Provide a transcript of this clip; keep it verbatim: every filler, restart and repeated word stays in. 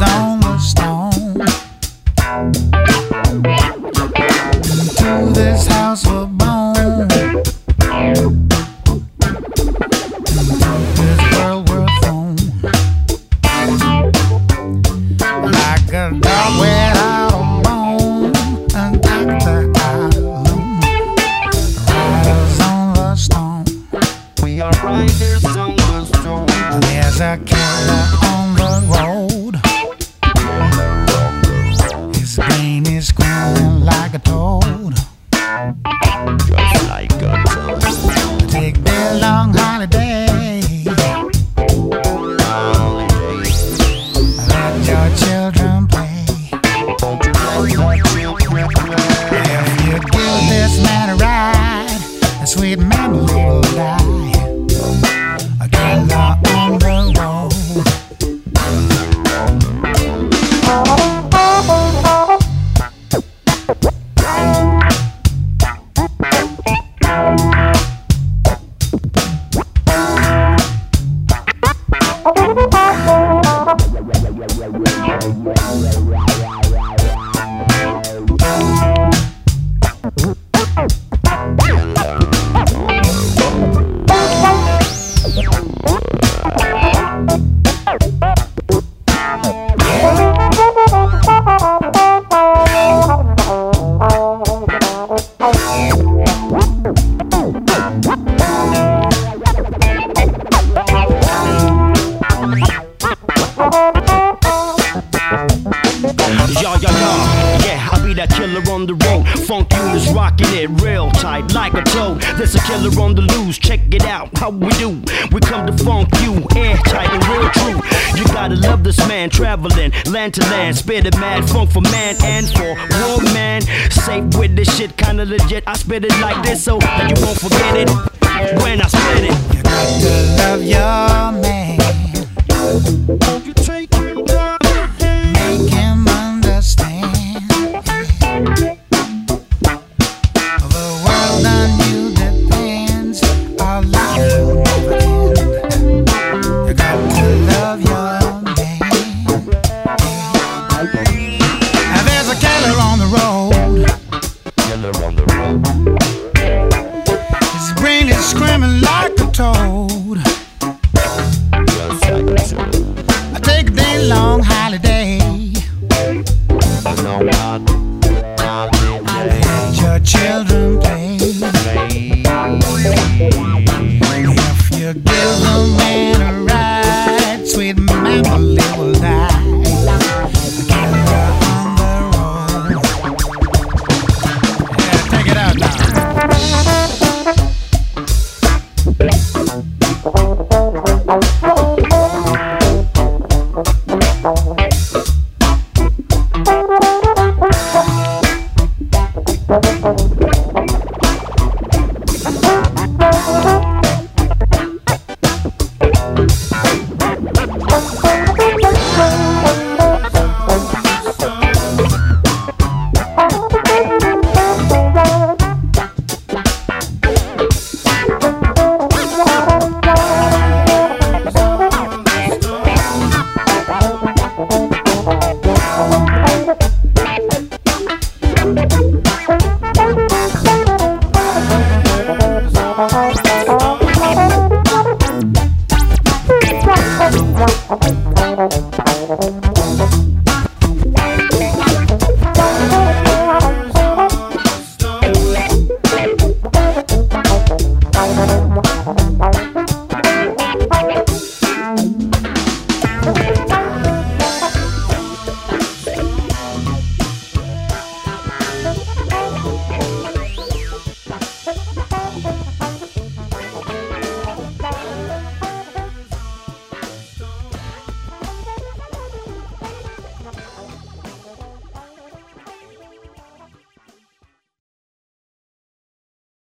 Riders on the stone to this house of bone. This world we're thrown like a dog without a bone. And Doctor Alone, riders on the stone. We are riders on the stone. There's a killer on the road. His brain is screaming like a toad. Just like a toad. Take their long holiday. Let your children play. If you give this man a ride, the sweet memory will die. A killer on the road. Yeah, yeah, yeah, yeah, I'll be that killer on the road. Funk you is rocking it real tight like a toad. There's a killer on the loose, check it out, how we do. We come to funk you, airtight and real true. You gotta love this man, traveling land to land. Spit it mad funk for man and for woman. Safe with this shit, kinda legit. I spit it like this so that you won't forget it when I spit it. You got to love your man. You take him down. Make him understand. The world on you depends. Our life will never end. You got to love your man. Now there's a killer on the road. Killer on the road. His brain is screaming like a toad. Just like a toad. I take a day long holiday. No one, Let your children play. If you give the man a ride, sweet memory will die. A killer on the road. Yeah, take it out now. Thank you.